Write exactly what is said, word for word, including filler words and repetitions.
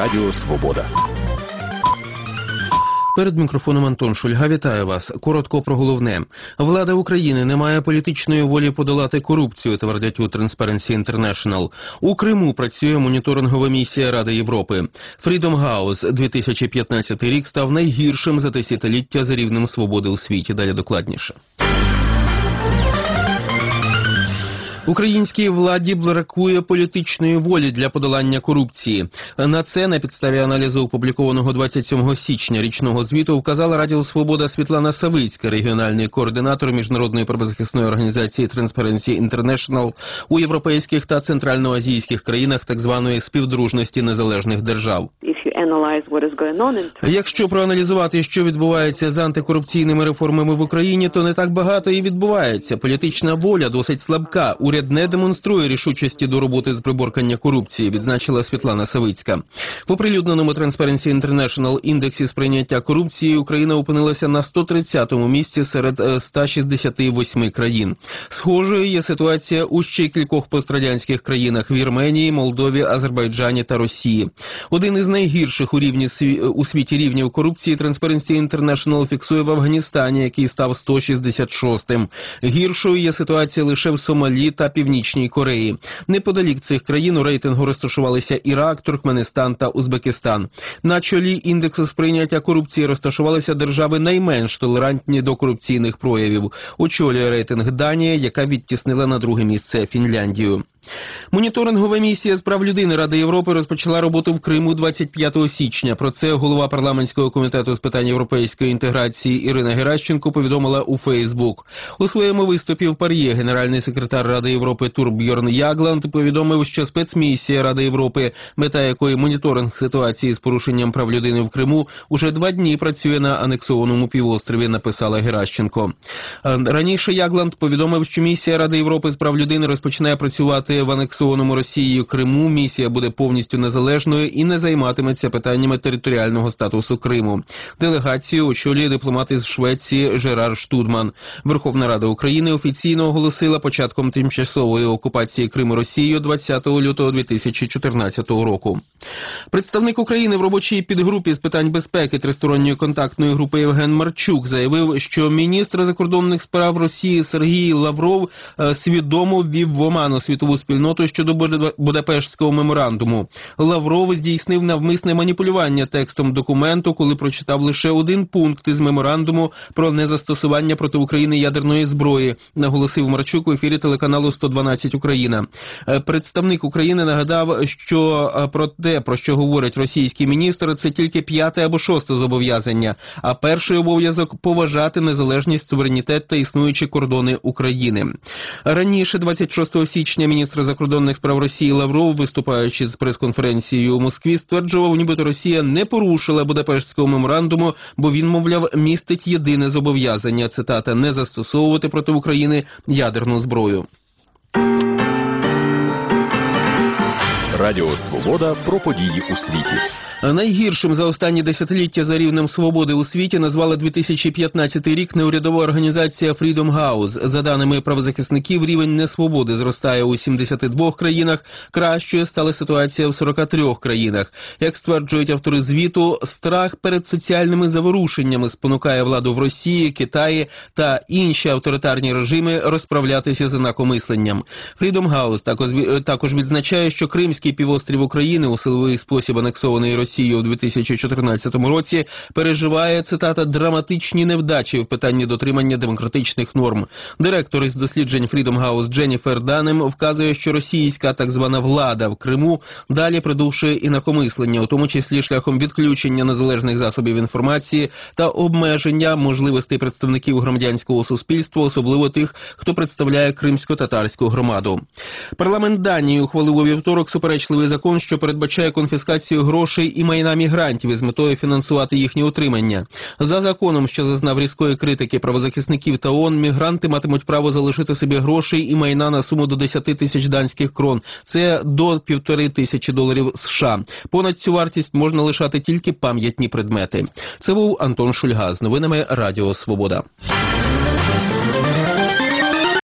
Радіо Свобода. Перед мікрофоном Антон Шульга. Вітаю вас. Коротко про головне. Влада України не має політичної волі подолати корупцію, твердять у Transparency International. У Криму працює моніторингова місія Ради Європи. Freedom House дві тисячі п'ятнадцятий рік став найгіршим за десятиліття за рівнем свободи у світі. Далі докладніше. Українській владі бракує політичної волі для подолання корупції. На це на підставі аналізу, опублікованого двадцять сьомого січня річного звіту, вказала Радіо Свобода Світлана Савицька, регіональний координатор міжнародної правозахисної організації Transparency International у європейських та центральноазійських країнах так званої співдружності незалежних держав. Якщо проаналізувати, що відбувається з антикорупційними реформами в Україні, то не так багато і відбувається. Політична воля досить слабка. Уряд не демонструє рішучості до роботи з приборкання корупції, відзначила Світлана Савицька. В оприлюдненому Transparency International індексі сприйняття корупції Україна опинилася на сто тридцятому місці серед ста шістдесяти восьми країн. Схожою є ситуація у ще кількох пострадянських країнах – Вірменії, Молдові, Азербайджані та Росії. Один із найгірших у, рівні, у світі рівнів корупції Transparency International фіксує в Афганістані, який став сто шістдесят шостим. Гіршою є ситуація лише в Сомалі та Північній Кореї. Неподалік цих країн у рейтингу розташувалися Ірак, Туркменистан та Узбекистан. На чолі індексу сприйняття корупції розташувалися держави найменш толерантні до корупційних проявів. Очолює рейтинг Данія, яка відтіснила на друге місце Фінляндію. Моніторингова місія з прав людини Ради Європи розпочала роботу в Криму двадцять п'ятого січня. Про це голова парламентського комітету з питань європейської інтеграції Ірина Геращенко повідомила у Фейсбук. У своєму виступі в ПАРЄ генеральний секретар Ради Європи Турбьорн Ягланд повідомив, що спецмісія Ради Європи, мета якої моніторинг ситуації з порушенням прав людини в Криму, уже два дні працює на анексованому півострові, написала Геращенко. Раніше Ягланд повідомив, що місія Ради Європи з прав людини розпочинає працювати в анексованому Росією Криму. Місія буде повністю незалежною і не займатиметься питаннями територіального статусу Криму. Делегацію очолює дипломат із Швеції Жерар Штудман. Верховна Рада України офіційно оголосила початком тимчасової окупації Криму Росією двадцятого лютого дві тисячі чотирнадцятого року. Представник України в робочій підгрупі з питань безпеки тристоронньої контактної групи Євген Марчук заявив, що міністр закордонних справ Росії Сергій Лавров свідомо ввів в оману світову спільноту щодо Будапештського меморандуму. Лавров здійснив навмисне маніпулювання текстом документу, коли прочитав лише один пункт із меморандуму про незастосування проти України ядерної зброї, наголосив Марчук в ефірі телеканалу сто дванадцять Україна. Представник України нагадав, що про те, про що говорить російський міністр, це тільки п'яте або шосте зобов'язання, а перший обов'язок – поважати незалежність, суверенітет та існуючі кордони України. Раніше, двадцять шостого січня, міністр закордонних справ Росії Лавров, виступаючи з прес-конференцією у Москві, стверджував, нібито Росія не порушила Будапештського меморандуму, бо він, мовляв, містить єдине зобов'язання, цитата, «не застосовувати проти України ядерну зброю». Радіо Свобода про події у світі. Найгіршим за останні десятиліття за рівнем свободи у світі назвала дві тисячі п'ятнадцятий рік неурядова організація Freedom House. За даними правозахисників, рівень несвободи зростає у сімдесяти двох країнах, кращою стала ситуація в сорока трьох країнах. Як стверджують автори звіту, страх перед соціальними заворушеннями спонукає владу в Росії, Китаї та інші авторитарні режими розправлятися з інакомисленням. Freedom House також, також відзначає, що Кримський півострів України, у силовий спосіб анексований Росією у дві тисячі чотирнадцятому році, переживає, цитата, «драматичні невдачі в питанні дотримання демократичних норм». Директор із досліджень Freedom House Дженніфер Данем вказує, що російська так звана влада в Криму далі придушує інакомислення, у тому числі шляхом відключення незалежних засобів інформації та обмеження можливостей представників громадянського суспільства, особливо тих, хто представляє кримсько-татарську громаду. Парламент Данії ухвалив у вівторок суперечливий закон, що передбачає конфіскацію грошей і майна мігрантів із метою фінансувати їхнє утримання. За законом, що зазнав різкої критики правозахисників та ООН, мігранти матимуть право залишити собі грошей і майна на суму до десяти тисяч данських крон. Це до півтори тисячі доларів США. Понад цю вартість можна лишати тільки пам'ятні предмети. Це був Антон Шульга з новинами Радіо Свобода.